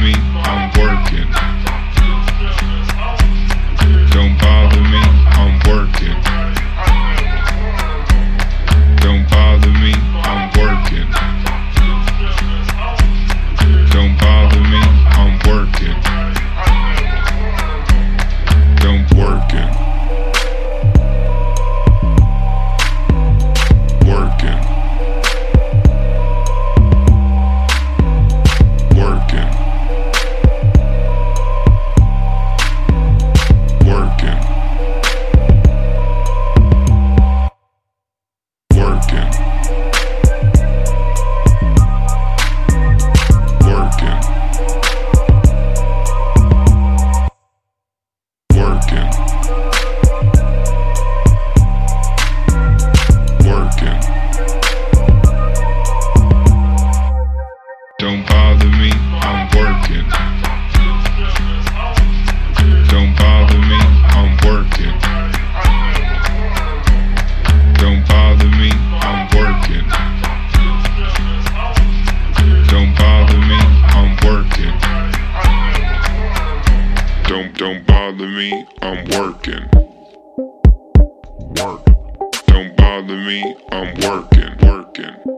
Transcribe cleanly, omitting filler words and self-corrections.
me, I'm working. Don't bother me, I'm working. Don't bother me, I'm working. Don't bother me, I'm working. Don't working. Working. Working. Working. Working. Working. Working. Working. Don't bother me, I'm working. Don't bother me, I'm working. Don't bother me, I'm working. Don't bother me, I'm working. Don't bother me, I'm working. Work. Don't bother me, I'm working.